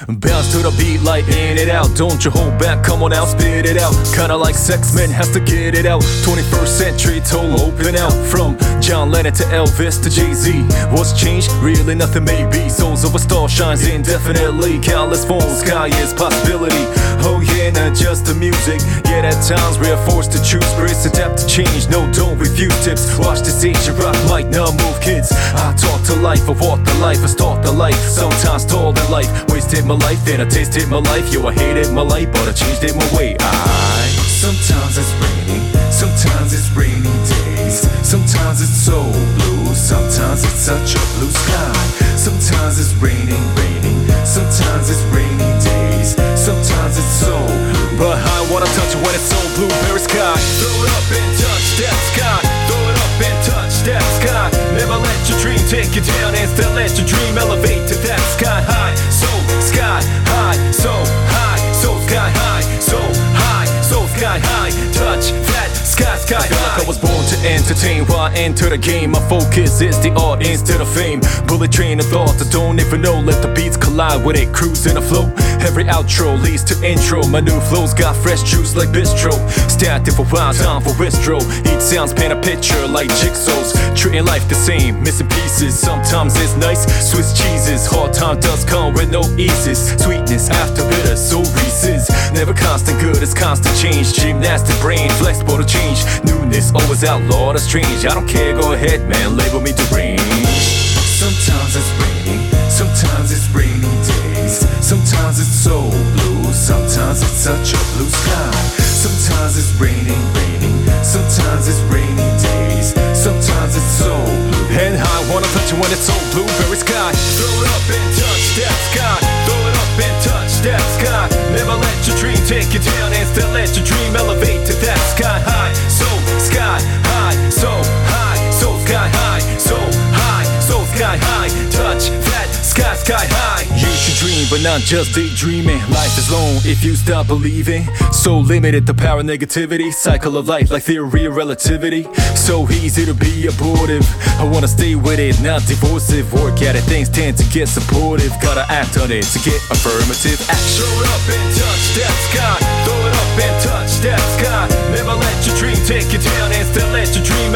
Bounce to the beat like in it out. Don't you hold back, come on now, spit it out. Kinda like sex, man has to get it out. 21st century toll open out. From John Lennon to Elvis to Jay-Z. What's changed? Really nothing maybe. Souls of a star shines indefinitely. Countless forms, sky is possibility. Oh yeah, not just the music. Yet at times we are forced to choose. Brace, adapt to change, no don't refuse tips. Watch the stage and rock like now move kids. I talk to life, I walk the life, I stalk the life. Sometimes stalled in life, wasted my life, then I tasted my life. Yo, I hated my life, but I changed it my way. Sometimes it's raining, sometimes it's rainy days. Sometimes it's so blue, sometimes it's such a blue sky. Sometimes it's raining, sometimes it's rainy days. Sometimes it's so blue, but I wanna touch it when it's so blueberry sky. Throw it up and touch that sky. Throw it up and touch that sky. Never let your dream take you down. Instead let your dream elevate to that sky high. So sky high, so high, so sky high, so high, so sky high. Touch that sky high. I was born to entertain. While I enter the game, my focus is the art instead of fame. Bullet train of thoughts I don't even know. Let the beats collide with it, cruise in a flow. Every outro leads to intro. My new flows got fresh juice like bistro. Static for wild, time for withdraw. Each sounds paint a picture like jigsaws. Treating life the same, missing pieces. Sometimes it's nice, Swiss cheeses. Hard time does come with no eases. Sweetness after bitter, so Reese's. Never constant good, it's constant change. Gymnastic brain, flexible to change. Newness, always outlawed or strange. I don't care, go ahead man, label me deranged. Sometimes it's raining, sometimes it's rainy days. Sometimes it's so blue, sometimes it's such a blue sky. Sometimes it's raining, sometimes it's rainy days. Sometimes it's so blue, and I wanna touch it when it's so blueberry sky. Throw it up and touch that sky. Throw it up and touch that sky. Never let your dream take you down. Instead let your dream elevate to that sky high. So sky high, so high, so sky high, so high, so sky high. Touch that sky high. You should dream, but not just daydreaming. Life is long if you stop believing. So limited the power of negativity. Cycle of life like theory of relativity. So easy to be abortive. I wanna stay with it, not divorcive. Work at it, things tend to get supportive. Gotta act on it to get affirmative action. Throw it up and touch that sky. Throw it up and touch that sky. Never let your dream take you down. Instead let your dream